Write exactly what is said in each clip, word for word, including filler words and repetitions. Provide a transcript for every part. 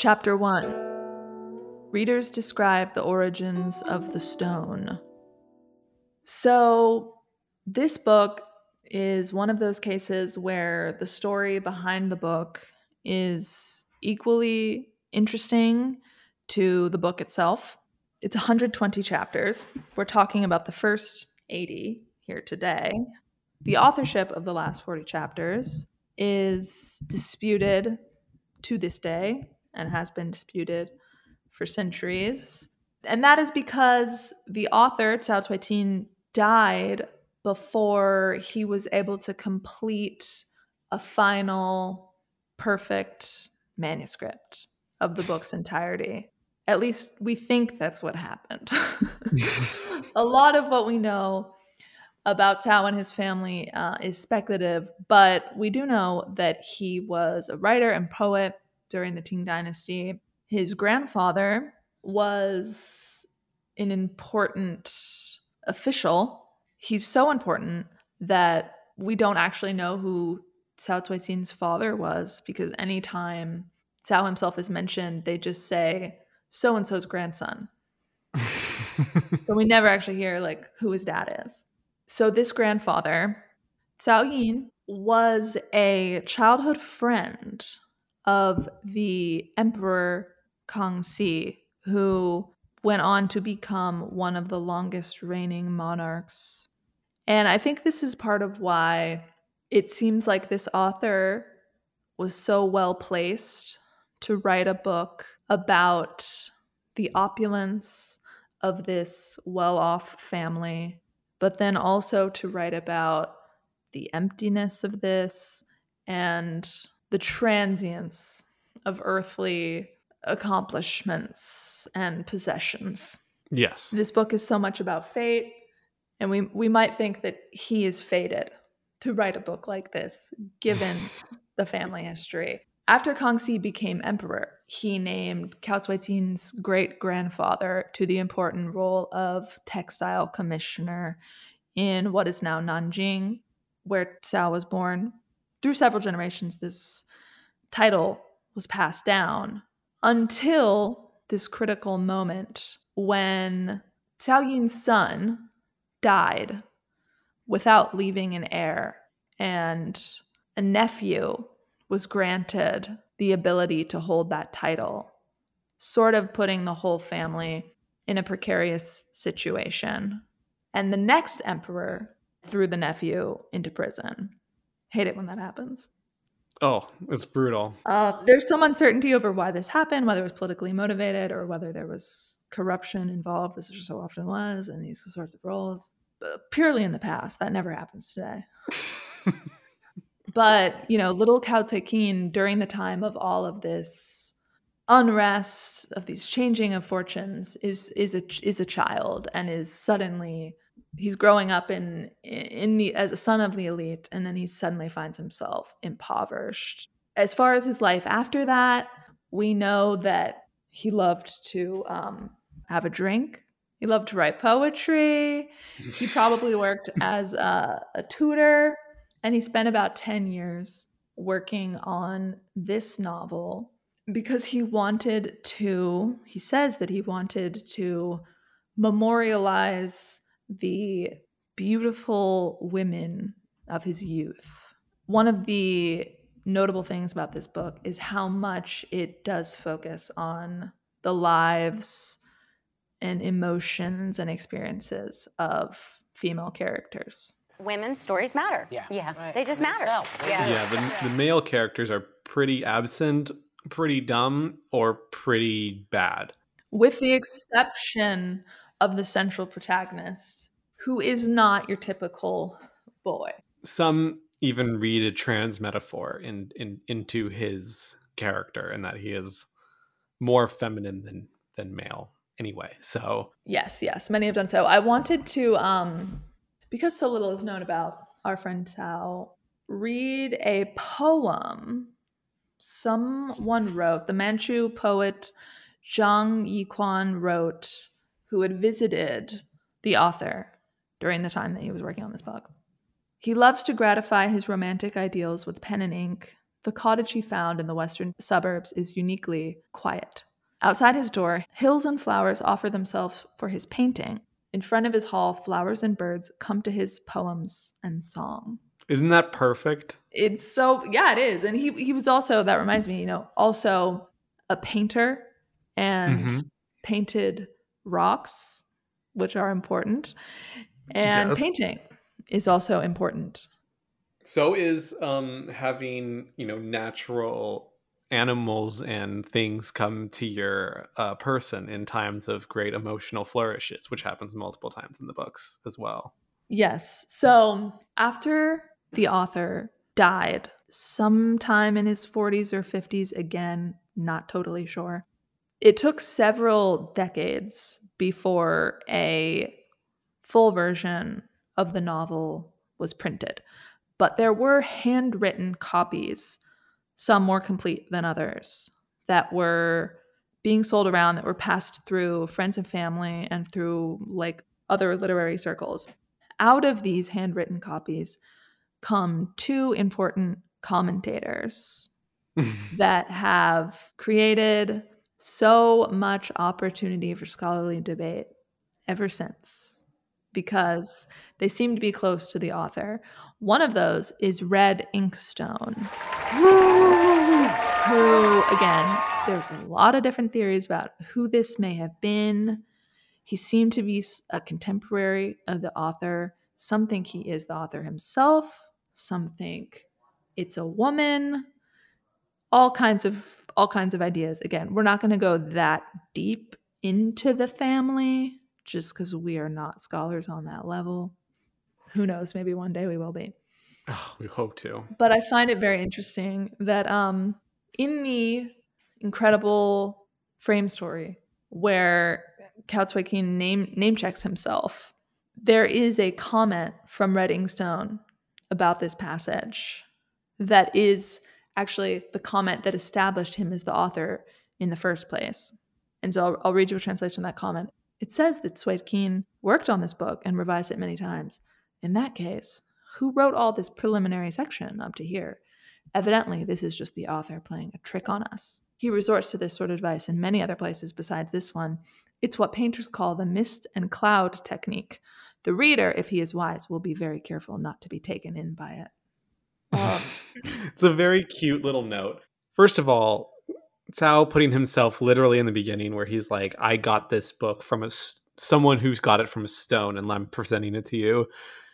Chapter one. Readers describe the origins of the stone. So, this book is one of those cases where the story behind the book is equally interesting to the book itself. It's one hundred twenty chapters. We're talking about the first eighty here today. The authorship of the last forty chapters is disputed to this day and has been disputed for centuries. And that is because the author, Cao Cuitin, died before he was able to complete a final, perfect manuscript of the book's entirety. At least we think that's what happened. A lot of what we know about Cao and his family uh, is speculative, but we do know that he was a writer and poet during the Qing dynasty. His grandfather was an important official. He's so important that we don't actually know who Cao Cuitin's father was, because anytime Cao himself is mentioned, they just say so-and-so's grandson. So we never actually hear like who his dad is. So this grandfather, Cao Yin, was a childhood friend of the Emperor Kangxi, who went on to become one of the longest reigning monarchs. And I think this is part of why it seems like this author was so well placed to write a book about the opulence of this well-off family, but then also to write about the emptiness of this and the transience of earthly accomplishments and possessions. Yes. This book is so much about fate, and we, we might think that he is fated to write a book like this, given the family history. After Kangxi became emperor, he named Cao Cuitin's great-grandfather to the important role of textile commissioner in what is now Nanjing, where Cao was born. Through several generations, this title was passed down until this critical moment when Cao Yin's son died without leaving an heir, and a nephew was granted the ability to hold that title, sort of putting the whole family in a precarious situation. And the next emperor threw the nephew into prison. Hate it when that happens. Oh, it's brutal. Uh, there's some uncertainty over why this happened, whether it was politically motivated or whether there was corruption involved, as there so often was in these sorts of roles. But purely in the past, that never happens today. But, you know, little Cao Cuitin, during the time of all of this unrest, of these changing of fortunes, is is a is a child and is suddenly he's growing up in in the as a son of the elite, and then he suddenly finds himself impoverished. As far as his life after that, we know that he loved to um, have a drink. He loved to write poetry. He probably worked as a, a tutor. And he spent about ten years working on this novel because he wanted to, he says that he wanted to memorialize the beautiful women of his youth. One of the notable things about this book is how much it does focus on the lives and emotions and experiences of female characters. Women's stories matter. Yeah. Yeah. Right. They just They matter. sell. They Yeah. Yeah, the, the male characters are pretty absent, pretty dumb, or pretty bad. With the exception of the central protagonist, who is not your typical boy. Some even read a trans metaphor in, in into his character, and that he is more feminine than than male anyway. So Yes, yes, many have done so. I wanted to, um, because so little is known about our friend Cao, read a poem someone wrote. The Manchu poet Zhang Yiquan wrote, who had visited the author during the time that he was working on this book. He loves to gratify his romantic ideals with pen and ink, The cottage he found in the western suburbs is uniquely quiet. Outside his door, hills and flowers offer themselves for his painting. In front of his hall, flowers and birds come to his poems and song. Isn't that perfect? It's so, yeah, it is. And he he was also, that reminds me, you know, also a painter and Mm-hmm. painted rocks, which are important. And Yes. painting is also important. So is um, having, you know, natural animals and things come to your uh, person in times of great emotional flourishes, which happens multiple times in the books as well. Yes. So after the author died sometime in his forties or fifties, again, not totally sure, it took several decades before a full version of the novel was printed. But there were handwritten copies, some more complete than others, that were being sold around, that were passed through friends and family and through like other literary circles. Out of these handwritten copies come two important commentators that have created so much opportunity for scholarly debate ever since, because they seem to be close to the author. One of those is Red Inkstone, who, again, there's a lot of different theories about who this may have been. He seemed to be a contemporary of the author. Some think he is the author himself. Some think it's a woman. All kinds of all kinds of ideas. Again, we're not going to go that deep into the family just because we are not scholars on that level. Who knows? Maybe one day we will be. Oh, we hope to. But I find it very interesting that um, in the incredible frame story where Cao Cui name name checks himself, there is a comment from Red Inkstone about this passage that is actually the comment that established him as the author in the first place. And so I'll, I'll read you a translation of that comment. It says that Suedekin worked on this book and revised it many times. In that case, who wrote all this preliminary section up to here? Evidently, this is just the author playing a trick on us. He resorts to this sort of advice in many other places besides this one. It's what painters call the mist and cloud technique. The reader, if he is wise, will be very careful not to be taken in by it. Um, It's a very cute little note. First of all, Cao putting himself literally in the beginning where he's like, I got this book from a, someone who's got it from a stone and I'm presenting it to you,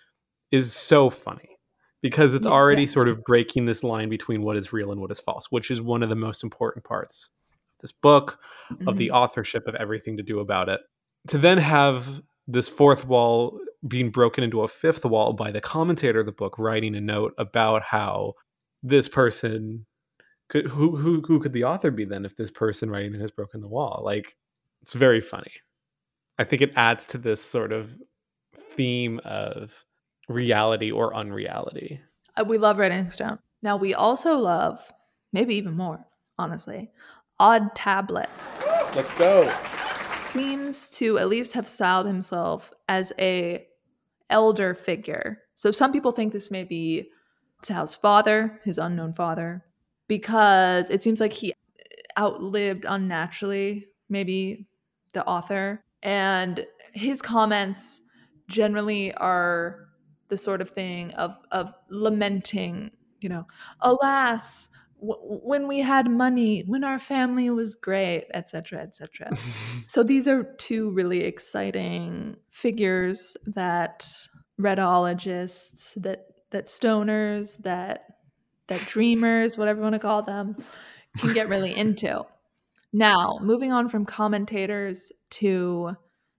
is so funny because it's already yeah. sort of breaking this line between what is real and what is false, which is one of the most important parts of this book, mm-hmm. of the authorship, of everything to do about it. To then have this fourth wall being broken into a fifth wall by the commentator of the book writing a note about how this person could, who who who could the author be then if this person writing it has broken the wall? Like, it's very funny. I think it adds to this sort of theme of reality or unreality. Uh, we love Red Inkstone. Now we also love, maybe even more, honestly, Odd Tablet. Let's go. Seems to at least have styled himself as a elder figure. So some people think this may be Cao's father, his unknown father, because it seems like he outlived unnaturally, maybe the author. And his comments generally are the sort of thing of of lamenting, you know, alas, w- when we had money, when our family was great, et cetera, et cetera. So these are two really exciting figures that redologists, that that stoners, that that dreamers, whatever you want to call them, can get really into. Now, moving on from commentators to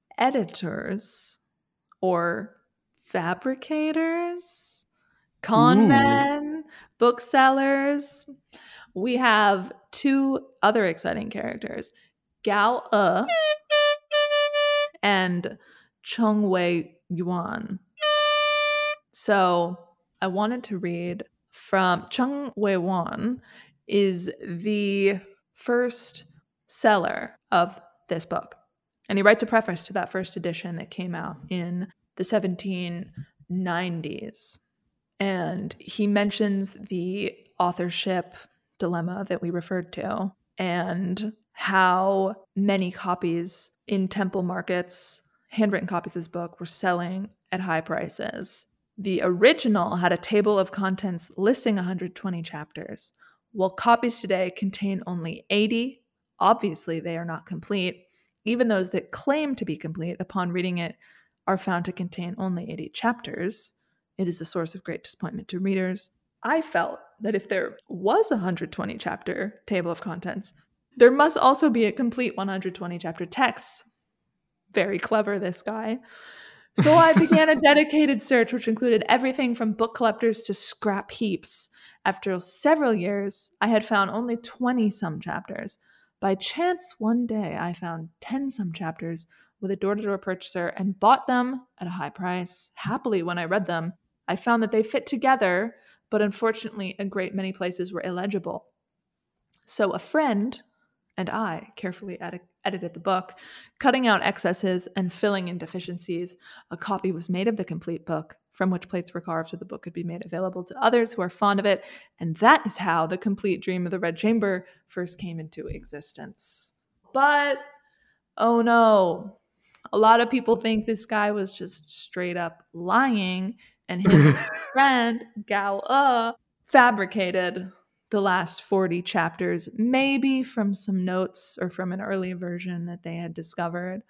editors or fabricators, con Ooh. men, booksellers, we have two other exciting characters, Gao E and Cheng Wei Yuan. So I wanted to read from Cheng Wei Yuan is the first seller of this book. And he writes a preface to that first edition that came out in the seventeen nineties. And he mentions the authorship dilemma that we referred to, and how many copies in temple markets, handwritten copies of this book, were selling at high prices. The original had a table of contents listing one hundred twenty chapters, while copies today contain only eighty. Obviously, they are not complete. Even those that claim to be complete upon reading it are found to contain only eighty chapters. It is a source of great disappointment to readers. I felt that if there was a one hundred twenty chapter table of contents, there must also be a complete one hundred twenty chapter text. Very clever, this guy. So I began a dedicated search, which included everything from book collectors to scrap heaps. After several years, I had found only twenty-some chapters. By chance, one day, I found ten-some chapters with a door-to-door purchaser and bought them at a high price. Happily, when I read them, I found that they fit together, but unfortunately, a great many places were illegible. So a friend and I carefully ed- edited the book, cutting out excesses and filling in deficiencies. A copy was made of the complete book, from which plates were carved so the book could be made available to others who are fond of it. And that is how the complete Dream of the Red Chamber first came into existence. But, oh no, a lot of people think this guy was just straight up lying, and his friend, Gao E, fabricated the last forty chapters, maybe from some notes or from an early version that they had discovered,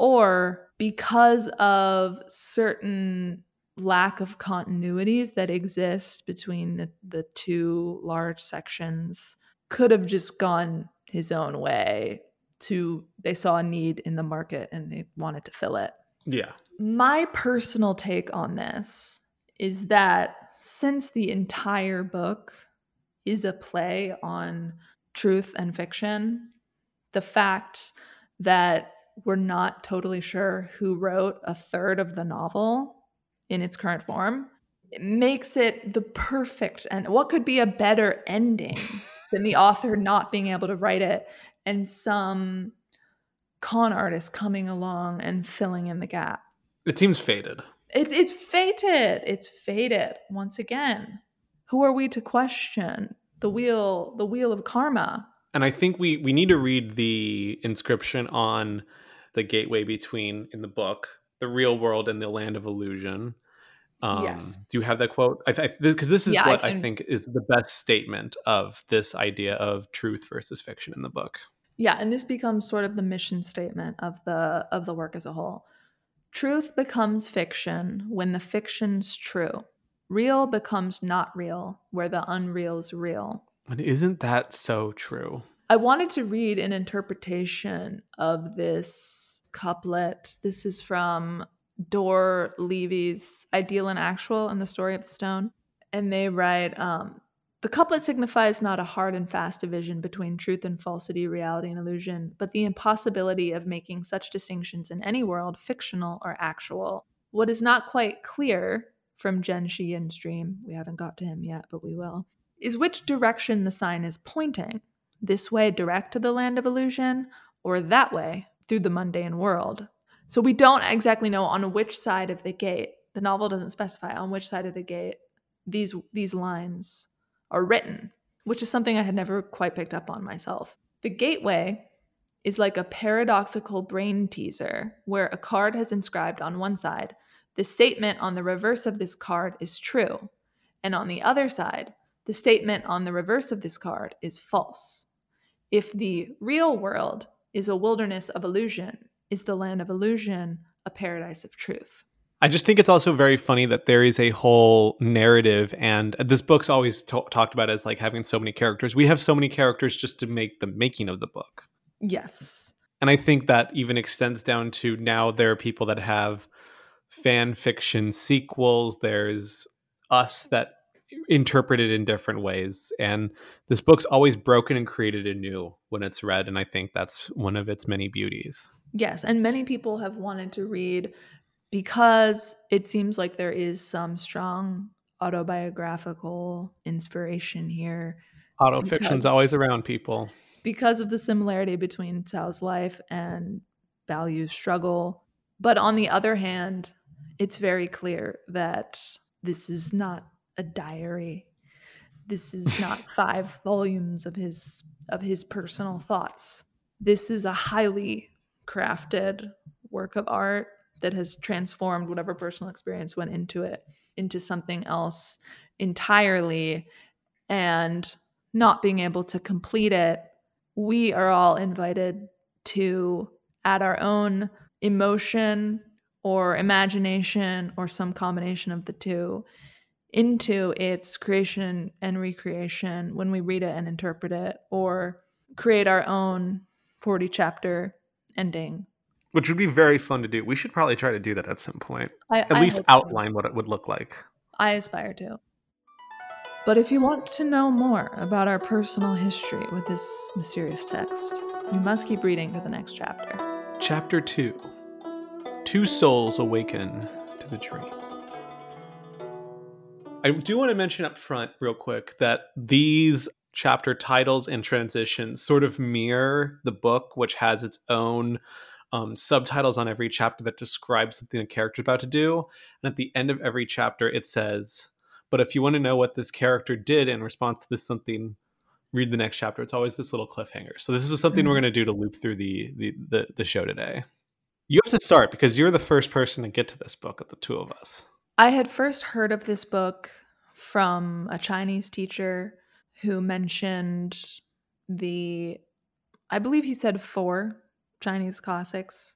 or because of certain lack of continuities that exist between the, the two large sections, could have just gone his own way. To they saw a need in the market and they wanted to fill it. Yeah. My personal take on this is that since the entire book is a play on truth and fiction, the fact that we're not totally sure who wrote a third of the novel in its current form, it makes it the perfect, and what could be a better ending than the author not being able to write it and some con artist coming along and filling in the gap. It seems fated. It, it's fated. It's fated. Once again, who are we to question the wheel, the wheel of karma? And I think we we need to read the inscription on the gateway between, in the book, the real world and the land of illusion. Um, yes. Do you have that quote? I because this, this is yeah, what I, I think is the best statement of this idea of truth versus fiction in the book. Yeah, and this becomes sort of the mission statement of the of the work as a whole. Truth becomes fiction when the fiction's true. Real becomes not real where the unreal's real. And isn't that so true? I wanted to read an interpretation of this couplet. This is from Dor Levy's Ideal and Actual and the Story of the Stone. And they write, um, the couplet signifies not a hard and fast division between truth and falsity, reality and illusion, but the impossibility of making such distinctions in any world, fictional or actual. What is not quite clear from Jen Sheehan's dream, we haven't got to him yet, but we will, is which direction the sign is pointing. This way direct to the land of illusion, or that way through the mundane world. So we don't exactly know on which side of the gate, the novel doesn't specify on which side of the gate these these lines are written, which is something I had never quite picked up on myself. The gateway is like a paradoxical brain teaser where a card has inscribed on one side, the statement on the reverse of this card is true, and on the other side, the statement on the reverse of this card is false. If the real world is a wilderness of illusion, is the land of illusion a paradise of truth? I just think it's also very funny that there is a whole narrative, and this book's always t- talked about as like having so many characters. We have so many characters just to make the making of the book. Yes. And I think that even extends down to now there are people that have fan fiction sequels. There's us that interpret it in different ways. And this book's always broken and created anew when it's read. And I think that's one of its many beauties. Yes. And many people have wanted to read because it seems like there is some strong autobiographical inspiration here. Autofiction's always around people. Because of the similarity between Cao's life and Baoyu's struggle. But on the other hand, it's very clear that this is not a diary. This is not five volumes of his of his personal thoughts. This is a highly crafted work of art that has transformed whatever personal experience went into it into something else entirely. And not being able to complete it, we are all invited to add our own emotion or imagination or some combination of the two into its creation and recreation when we read it and interpret it, or create our own forty chapter ending. Which would be very fun to do. We should probably try to do that at some point. I, At I least hope so. outline what it would look like. I aspire to. But if you want to know more about our personal history with this mysterious text, you must keep reading to the next chapter. Chapter two. Two souls awaken to the dream. I do want to mention up front real quick that these chapter titles and transitions sort of mirror the book, which has its own um, subtitles on every chapter that describes something a character is about to do. And at the end of every chapter, it says, but if you want to know what this character did in response to this something, read the next chapter. It's always this little cliffhanger. So this is something we're going to do to loop through the, the the the show today. You have to start because you're the first person to get to this book of the two of us. I had first heard of this book from a Chinese teacher who mentioned the, I believe he said four Chinese classics.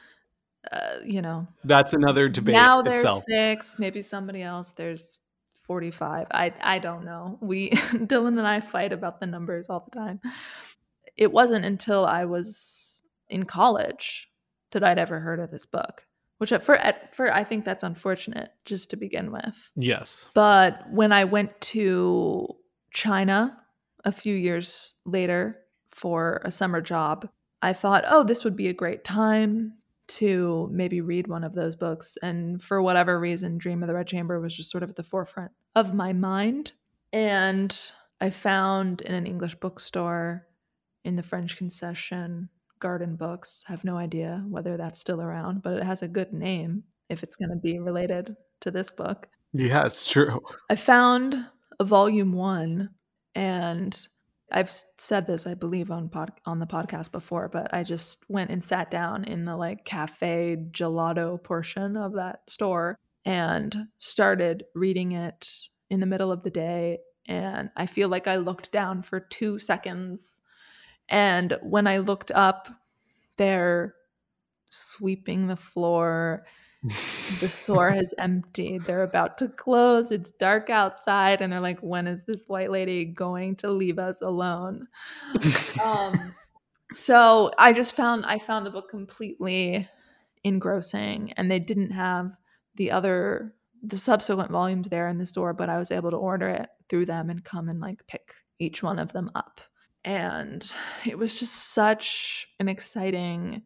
Uh, you know, that's another debate. Now there's itself. six, maybe somebody else. There's forty-five. I I don't know. We Dylan and I fight about the numbers all the time. It wasn't until I was in college that I'd ever heard of this book. Which at for, at for I think that's unfortunate just to begin with. Yes. But when I went to China a few years later for a summer job, I thought, oh, this would be a great time to maybe read one of those books. And for whatever reason, Dream of the Red Chamber was just sort of at the forefront of my mind. And I found in an English bookstore in the French concession, Garden Books. I have no idea whether that's still around, but it has a good name if it's going to be related to this book. Yeah, it's true. I found a volume one, and I've said this, I believe, on pod, on the podcast before, but I just went and sat down in the like cafe gelato portion of that store and started reading it in the middle of the day. And I feel like I looked down for two seconds. And when I looked up, they're sweeping the floor. The store has emptied. They're about to close. It's dark outside. And they're like, when is this white lady going to leave us alone? um, so I just found, I found the book completely engrossing. And they didn't have the other, the subsequent volumes there in the store, but I was able to order it through them and come and like pick each one of them up. And it was just such an exciting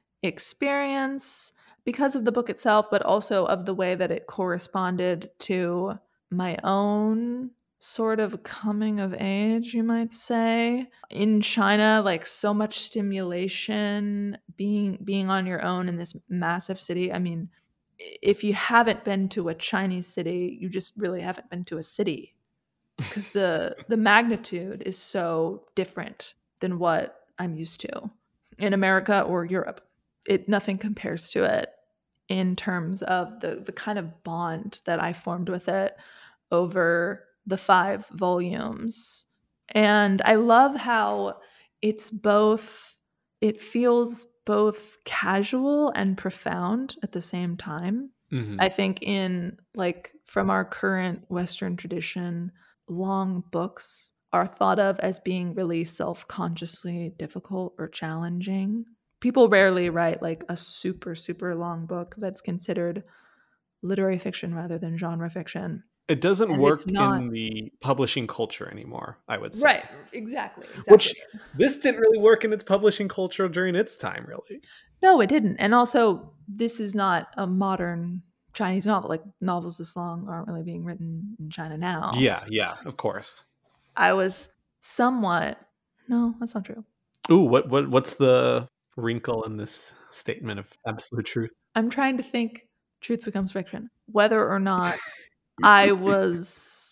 experience because of the book itself, but also of the way that it corresponded to my own sort of coming of age, you might say. In China, like so much stimulation, being being on your own in this massive city. I mean, if you haven't been to a Chinese city, you just really haven't been to a city. Because the the magnitude is so different than what I'm used to in America or Europe. It nothing compares to it in terms of the the kind of bond that I formed with it over the five volumes. And I love how it's both, it feels both casual and profound at the same time. Mm-hmm. I think in like from our current Western tradition, long books are thought of as being really self-consciously difficult or challenging. People rarely write like a super, super long book that's considered literary fiction rather than genre fiction. It doesn't and work not... in the publishing culture anymore, I would say. Right, exactly, exactly. Which this didn't really work in its publishing culture during its time, really. No, it didn't. And also, this is not a modern Chinese novel. Like novels this long aren't really being written in China now. Yeah, yeah, of course. I was somewhat no, that's not true. Ooh, what what what's the wrinkle in this statement of absolute truth? I'm trying to think truth becomes fiction. Whether or not I was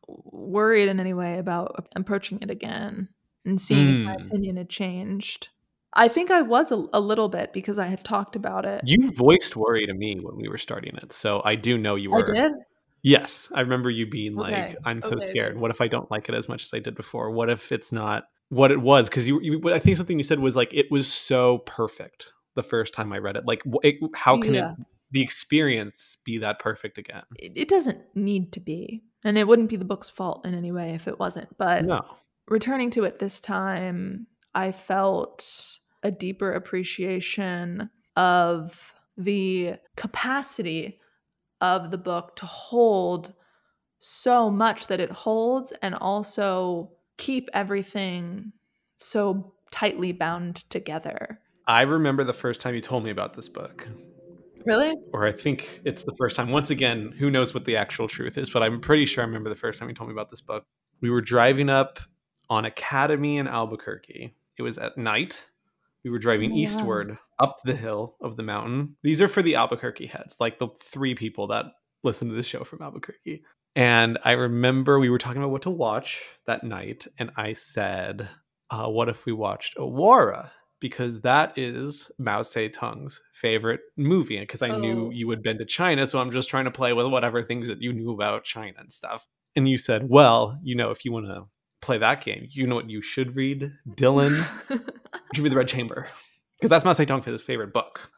worried in any way about approaching it again and seeing if my Mm. opinion had changed. I think I was a, a little bit because I had talked about it. You voiced worry to me when we were starting it, so I do know you I were. did? Yes, I remember you being Okay. like, "I'm so Okay, scared. okay. What if I don't like it as much as I did before? What if it's not what it was?" Because you, you, I think something you said was like, "It was so perfect the first time I read it. Like, wh- it, how can it Yeah. the experience be that perfect again?" It, it doesn't need to be. And it wouldn't be the book's fault in any way if it wasn't. But No. returning to it this time, I felt a deeper appreciation of the capacity of the book to hold so much that it holds and also keep everything so tightly bound together. I remember the first time you told me about this book. Really? Or I think it's the first time. Once again, who knows what the actual truth is, but I'm pretty sure I remember the first time you told me about this book. We were driving up on Academy in Albuquerque. It was at night. We were driving Oh, wow. eastward up the hill of the mountain. These are for the Albuquerque heads, like the three people that listen to the show from Albuquerque. And I remember we were talking about what to watch that night, and I said, uh, what if we watched Aurora? Because that is Mao Zedong's favorite movie. Because I knew Oh. you had been to China, so I'm just trying to play with whatever things that you knew about China and stuff. And you said, well, you know, if you want to play that game, you know what you should read, Dylan? You should read The Red Chamber. Because that's Mao Zedong's favorite book.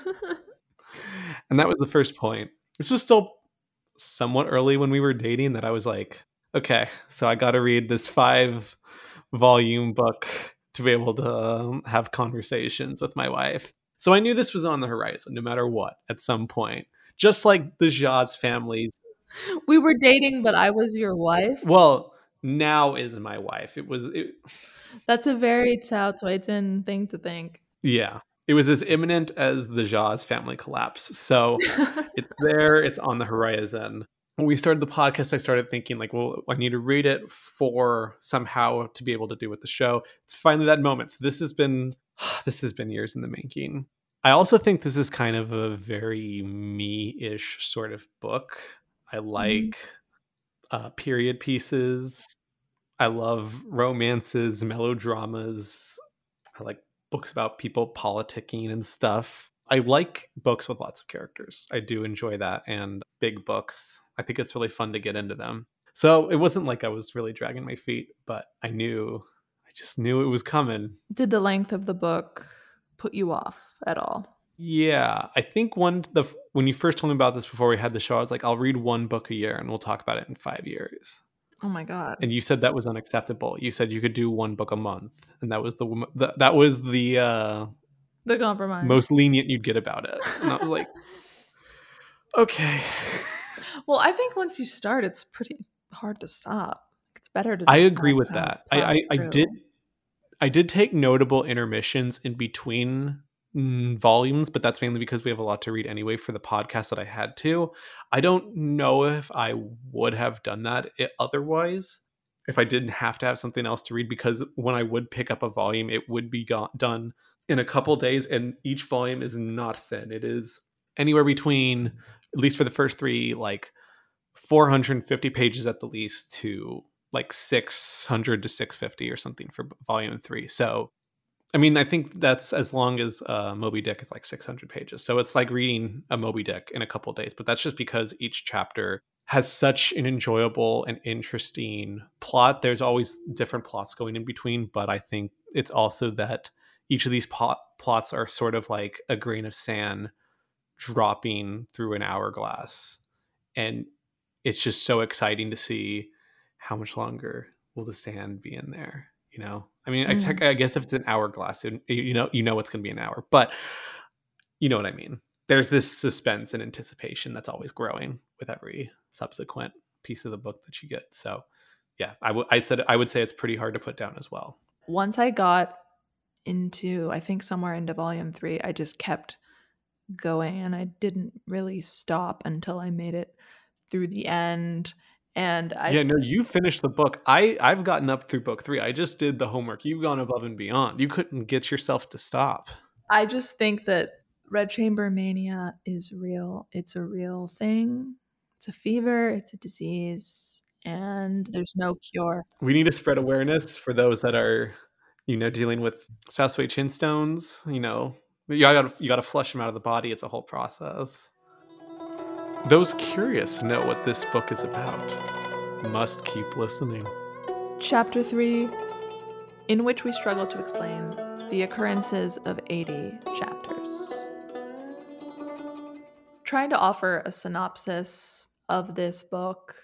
And that was the first point. This was still somewhat early when we were dating that I was like, okay, so I got to read this five volume book to be able to um, have conversations with my wife. So I knew this was on the horizon no matter what at some point. Just like the Zha's families. We were dating, but I was your wife? Well, now is my wife. It was... It, That's a very Cao Cuitin thing to think. yeah. It was as imminent as the Zha's family collapse. So it's there. It's on the horizon. When we started the podcast, I started thinking like, well, I need to read it for somehow to be able to do with the show. It's finally that moment. So this has been, this has been years in the making. I also think this is kind of a very me-ish sort of book. I like mm-hmm. uh, period pieces. I love romances, melodramas. I like books about people politicking and stuff. I like books with lots of characters. I do enjoy that, and big books. I think it's really fun to get into them. So it wasn't like I was really dragging my feet, but I knew, I just knew it was coming. Did the length of the book put you off at all? Yeah, I think one the when you first told me about this before we had the show, I was like, I'll read one book a year and we'll talk about it in five years. Oh my god! And you said that was unacceptable. You said you could do one book a month, and that was the, the that was the uh, the compromise, most lenient you'd get about it. And I was like, okay. Well, I think once you start, it's pretty hard to stop. It's better to. I agree with that. I I, I did I did take notable intermissions in between mm, volumes, but that's mainly because we have a lot to read anyway for the podcast that I had to. I don't know if I would have done that otherwise, if I didn't have to have something else to read, because when I would pick up a volume, it would be got, done in a couple days, and each volume is not thin. It is anywhere between, at least for the first three, like four hundred fifty pages at the least to like six hundred to six fifty or something for volume three. So, I mean, I think that's as long as uh, Moby Dick is like six hundred pages. So it's like reading a Moby Dick in a couple days, but that's just because each chapter has such an enjoyable and interesting plot. There's always different plots going in between, but I think it's also that each of these plot, plots are sort of like a grain of sand dropping through an hourglass. And it's just so exciting to see how much longer will the sand be in there, you know? I mean, mm. I, check, I guess if it's an hourglass, you know, you know it's going to be an hour, but you know what I mean? There's this suspense and anticipation that's always growing with every subsequent piece of the book that you get. So yeah, I, w- I said, I would say it's pretty hard to put down as well. Once I got into, I think somewhere into volume three, I just kept going and I didn't really stop until I made it through the end. And I yeah no you finished the book. I I've gotten up through book three. I just did the homework. You've gone above and beyond. You couldn't get yourself to stop. I just think that Red Chamber mania is real. It's a real thing. It's a fever. It's a disease. and there's no cure. We need to spread awareness for those that are, you know, dealing with South Sway chin stones. You know, you gotta you gotta flush them out of the body. It's a whole process. Those curious to know what this book is about must keep listening. Chapter three, in which we struggle to explain the occurrences of eighty chapters. Trying to offer a synopsis of this book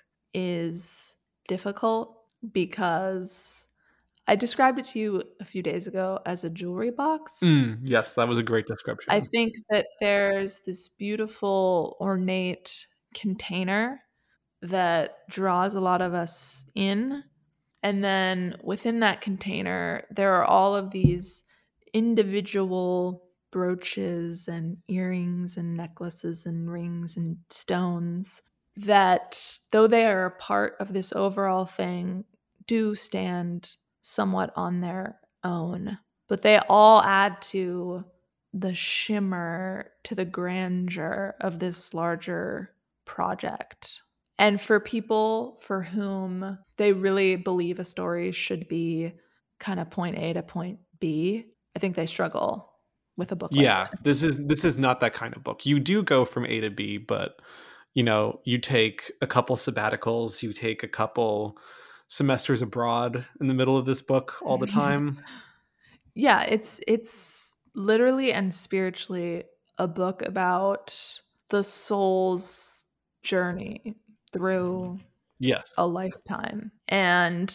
is difficult because I described it to you a few days ago as a jewelry box. Mm, yes, that was a great description. I think that there's this beautiful, ornate container that draws a lot of us in. And then within that container, there are all of these individual brooches and earrings and necklaces and rings and stones that, though they are a part of this overall thing, do stand somewhat on their own. But they all add to the shimmer, to the grandeur of this larger project. And for people for whom they really believe a story should be kind of point A to point B, I think they struggle with a book like yeah, this. this is this is not that kind of book. You do go from A to B, but you know, you take a couple sabbaticals, you take a couple semesters abroad in the middle of this book all the time. Yeah, it's it's literally and spiritually a book about the soul's journey through yes a lifetime. And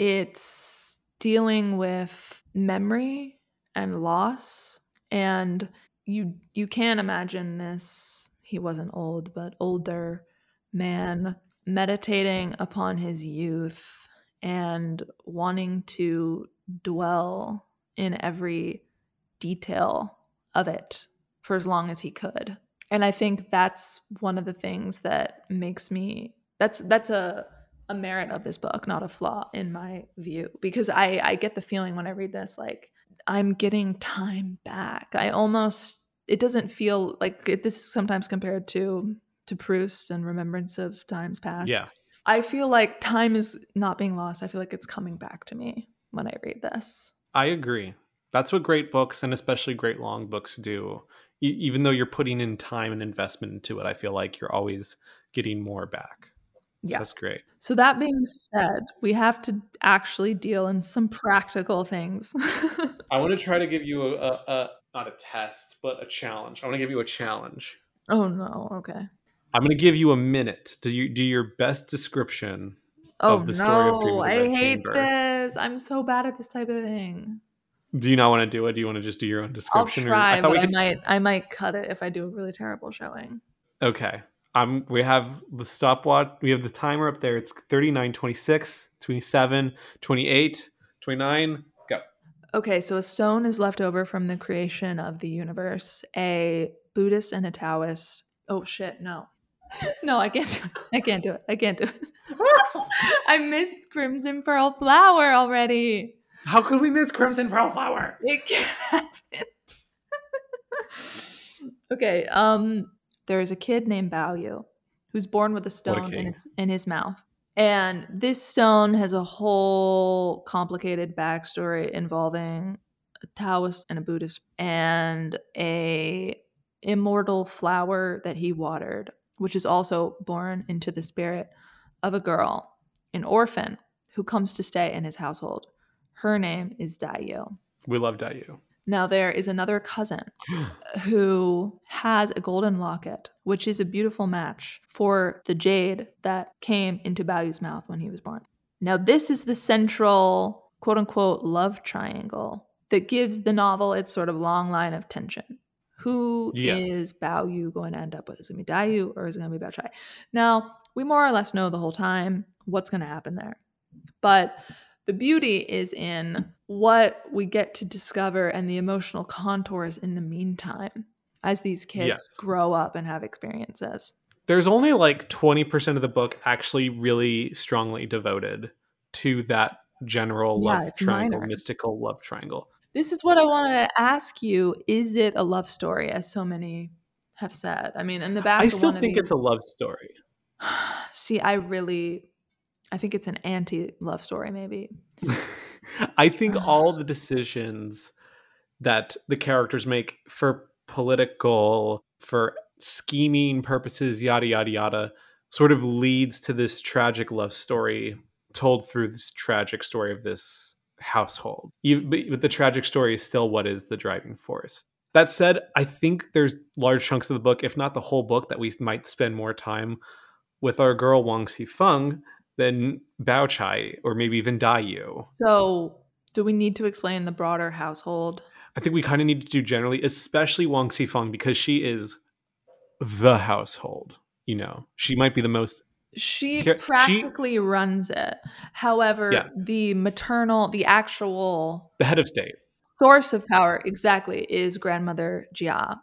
it's dealing with memory and loss. And you you can't imagine this, he wasn't old, but older man meditating upon his youth and wanting to dwell in every detail of it for as long as he could. And I think that's one of the things that makes me that's that's a a merit of this book, not a flaw in my view, because I I get the feeling when I read this, like I'm getting time back. I almost it doesn't feel like it, this is sometimes compared to to Proust and Remembrance of Times Past. Yeah. I feel like time is not being lost. I feel like it's coming back to me when I read this. I agree. That's what great books, and especially great long books, do. E- even though you're putting in time and investment into it, I feel like you're always getting more back. Yeah. So that's great. So that being said, we have to actually deal in some practical things. I want to try to give you a, a, a not a test, but a challenge. I want to give you a challenge. Oh no, okay. I'm going to give you a minute to you do your best description oh, of the no, story of Dream of the I Red hate Chamber. this. I'm so bad at this type of thing. Do you not want to do it? Do you want to just do your own description? I'll try, I but we I could... might I might cut it if I do a really terrible showing. Okay. Um, we have the stopwatch. We have the timer up there. It's thirty-nine, twenty-six, twenty-seven, twenty-eight, twenty-nine. Go. Okay, so a stone is left over from the creation of the universe. A Buddhist and a Taoist. Oh shit, no. No, I can't do it. I can't do it. I can't do it. I missed Crimson Pearl Flower already. How could we miss Crimson Pearl Flower? It can't happen. Okay, um, there is a kid named Bao Yu who's born with a stone a in its in his mouth. And this stone has a whole complicated backstory involving a Taoist and a Buddhist and a immortal flower that he watered, which is also born into the spirit of a girl, an orphan, who comes to stay in his household. Her name is Daiyu. We love Daiyu. Now there is another cousin who has a golden locket, which is a beautiful match for the jade that came into Bao Yu's mouth when he was born. Now this is the central quote-unquote love triangle that gives the novel its sort of long line of tension. Who Yes. is Bao Yu going to end up with? Is it going to be Daiyu or is it going to be Bao Chai? Now, we more or less know the whole time what's going to happen there. But the beauty is in what we get to discover and the emotional contours in the meantime as these kids Yes. grow up and have experiences. There's only like twenty percent of the book actually really strongly devoted to that general Yeah, love it's triangle, minor. mystical love triangle. This is what I wanted to ask you. Is it a love story, as so many have said? I mean, in the back I of still one think of it's a love story. these, see, I really, I think it's an anti-love story, maybe. I think all the decisions that the characters make for political, for scheming purposes, yada, yada, yada, sort of leads to this tragic love story told through this tragic story of this household. But the tragic story is still what is the driving force. That said, I think there's large chunks of the book, if not the whole book, that we might spend more time with our girl Wang Xifeng than Bao Chai or maybe even Dai Yu. So do we need to explain the broader household? I think we kind of need to do generally, especially Wang Xifeng, because she is the household. You know, she might be the most. She practically she, runs it. However, yeah. the maternal, the actual... The head of state. Source of power, exactly, is grandmother Jia.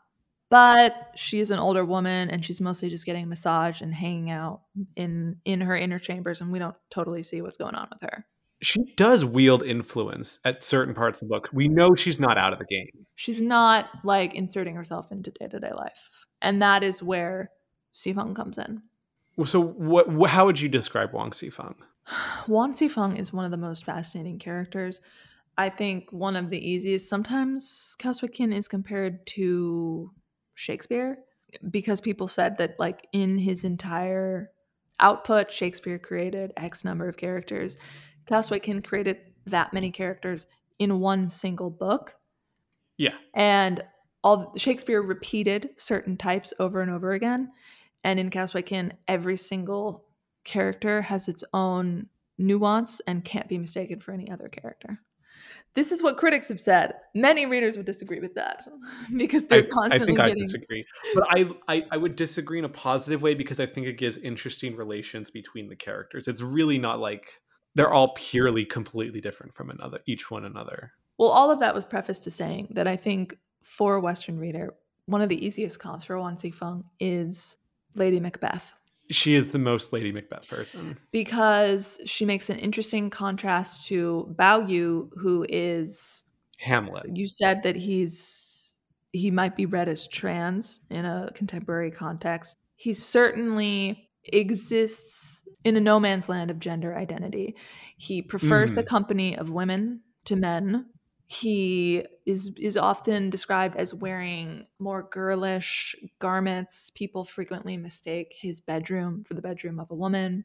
But she is an older woman, and she's mostly just getting massaged and hanging out in, in her inner chambers, and we don't totally see what's going on with her. She does wield influence at certain parts of the book. We know she's not out of the game. She's not, like, inserting herself into day-to-day life. And that is where Xifeng comes in. So what? How would you describe Wang Xifeng? Wang Xifeng is one of the most fascinating characters. I think one of the easiest. Sometimes Cao Sui-kin is compared to Shakespeare because people said that, like, in his entire output, Shakespeare created X number of characters. Cao Sui-kin created that many characters in one single book. Yeah. And all Shakespeare repeated certain types over and over again. And in Cao Sui-kin, every single character has its own nuance and can't be mistaken for any other character. This is what critics have said. Many readers would disagree with that because they're I, constantly I think getting... I disagree. But I, I, I would disagree in a positive way because I think it gives interesting relations between the characters. It's really not like they're all purely completely different from another, each one another. Well, all of that was prefaced to saying that I think for a Western reader, one of the easiest comps for Wang Xifeng is Lady Macbeth. She is the most Lady Macbeth person. Because she makes an interesting contrast to Bao Yu, who is... Hamlet. You said that he's he might be read as trans in a contemporary context. He certainly exists in a no man's land of gender identity. He prefers mm. the company of women to men. He is is often described as wearing more girlish garments. People frequently mistake his bedroom for the bedroom of a woman.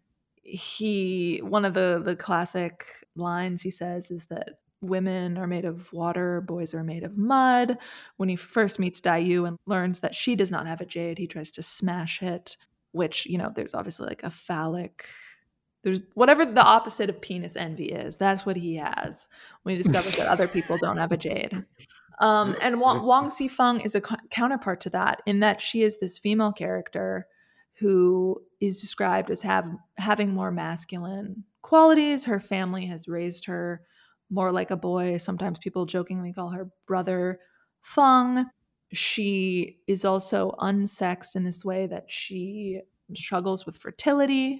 He one of the, the classic lines he says is that women are made of water, boys are made of mud. When he first meets Dai Yu and learns that she does not have a jade, he tries to smash it, which, you know, there's obviously like a phallic... There's whatever the opposite of penis envy is. That's what he has when he discovers that other people don't have a jade. Um, and Wang, Wang Xifeng is a co- counterpart to that in that she is this female character who is described as have, having more masculine qualities. Her family has raised her more like a boy. Sometimes people jokingly call her Brother Feng. She is also unsexed in this way that she struggles with fertility.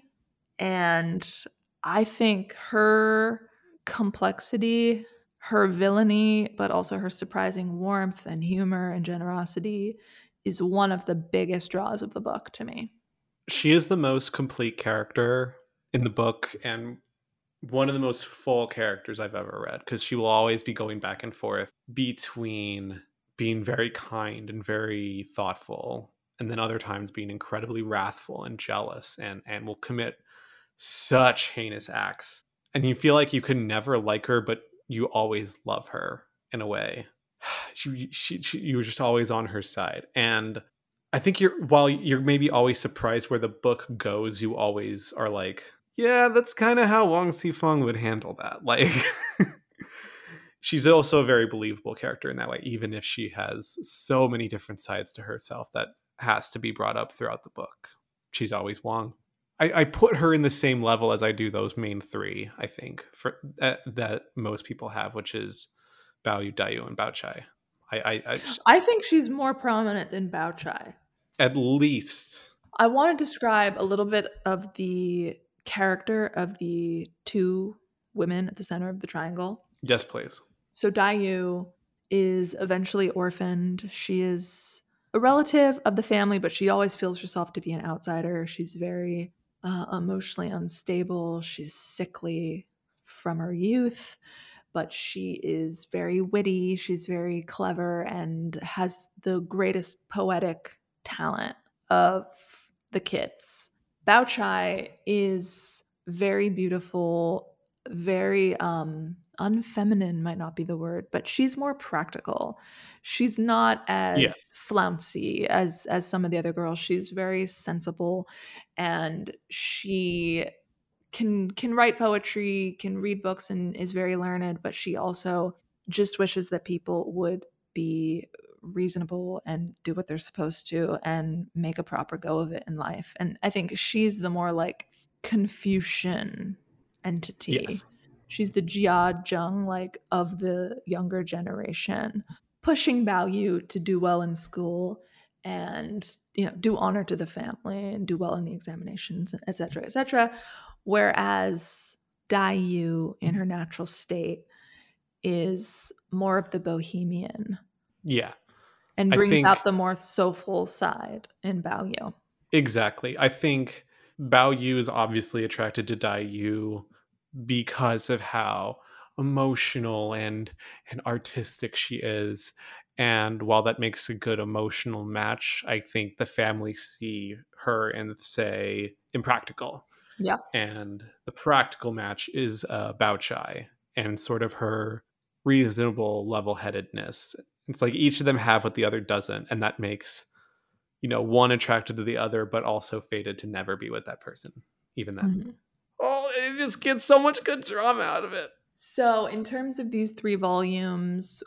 And I think her complexity, her villainy, but also her surprising warmth and humor and generosity is one of the biggest draws of the book to me. She is the most complete character in the book and one of the most full characters I've ever read because she will always be going back and forth between being very kind and very thoughtful and then other times being incredibly wrathful and jealous and, and will commit such heinous acts, and you feel like you could never like her, but you always love her in a way. She, she, she, you were just always on her side, and I think you're while you're maybe always surprised where the book goes, you always are like, yeah, that's kind of how Wang Xifeng would handle that. Like, she's also a very believable character in that way, even if she has so many different sides to herself that has to be brought up throughout the book. She's always Wang. I, I put her in the same level as I do those main three, I think, for uh, that most people have, which is Bao Yu, Dai Yu, and Bao Chai. I, I, I, just, I think she's more prominent than Bao Chai. At least. I want to describe a little bit of the character of the two women at the center of the triangle. Yes, please. So Dai Yu is eventually orphaned. She is a relative of the family, but she always feels herself to be an outsider. She's very... uh, emotionally unstable. She's sickly from her youth, but she is very witty. She's very clever and has the greatest poetic talent of the kids. Bao Chai is very beautiful, very um, unfeminine might not be the word, but she's more practical. She's not as Yes. flouncy as as some of the other girls. She's very sensible, and she can can write poetry, can read books, and is very learned, but she also just wishes that people would be reasonable and do what they're supposed to and make a proper go of it in life. And I think she's the more like Confucian entity. Yes. She's the Jia Zheng like of the younger generation, pushing value to do well in school and, you know, do honor to the family and do well in the examinations, et cetera, et cetera. Whereas Dai Yu in her natural state is more of the bohemian Yeah. and I brings think out the more soulful side in Bao Yu. exactly. I think Bao Yu is obviously attracted to Dai Yu because of how emotional and and artistic she is. And while that makes a good emotional match, I think the family see her and say impractical. Yeah. And the practical match is uh, Bao Chai and sort of her reasonable level-headedness. It's like each of them have what the other doesn't, and that makes, you know, one attracted to the other, but also fated to never be with that person, even then. Mhm. Oh, it just gets so much good drama out of it. So, in terms of these three volumes,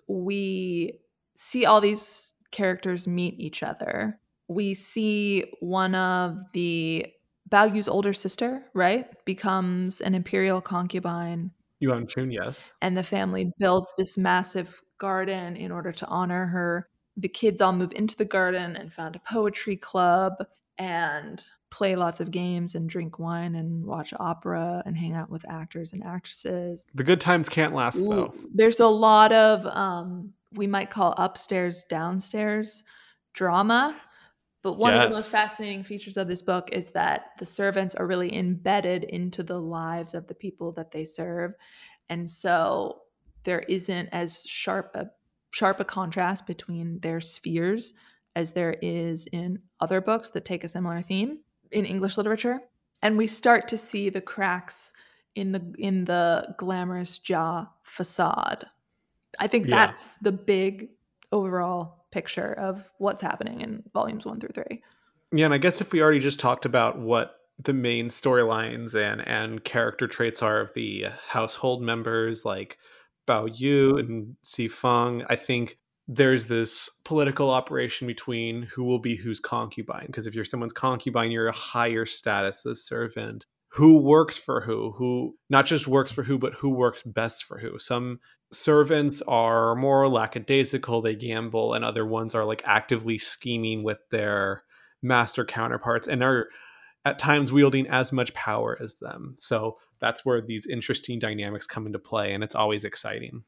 we see all these characters meet each other. We see one of the Bao Yu's older sister, right, becomes an imperial concubine, Yuan Chun, yes. and the family builds this massive garden in order to honor her. The kids all move into the garden and found a poetry club and play lots of games and drink wine and watch opera and hang out with actors and actresses. The good times can't last, though. There's a lot of, um, we might call upstairs, downstairs drama. But one of the most Yes. fascinating features of this book is that the servants are really embedded into the lives of the people that they serve. And so there isn't as sharp a sharp a contrast between their spheres as there is in other books that take a similar theme in English literature. And we start to see the cracks in the in the glamorous Jia facade. I think Yeah. that's the big overall picture of what's happening in volumes one through three. Yeah, and I guess if we already just talked about what the main storylines and and character traits are of the household members like Bao Yu and Si Feng, I think there's this political operation between who will be whose concubine. Because if you're someone's concubine, you're a higher status as servant. Who works for who? Who not just works for who, but who works best for who? Some servants are more lackadaisical, they gamble, and other ones are like actively scheming with their master counterparts and are at times wielding as much power as them. So that's where these interesting dynamics come into play, and it's always exciting.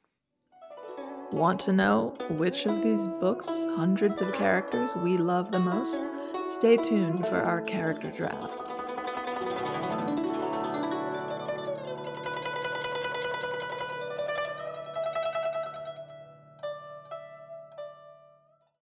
Want to know which of these books, hundreds of characters, we love the most? Stay tuned for our character draft.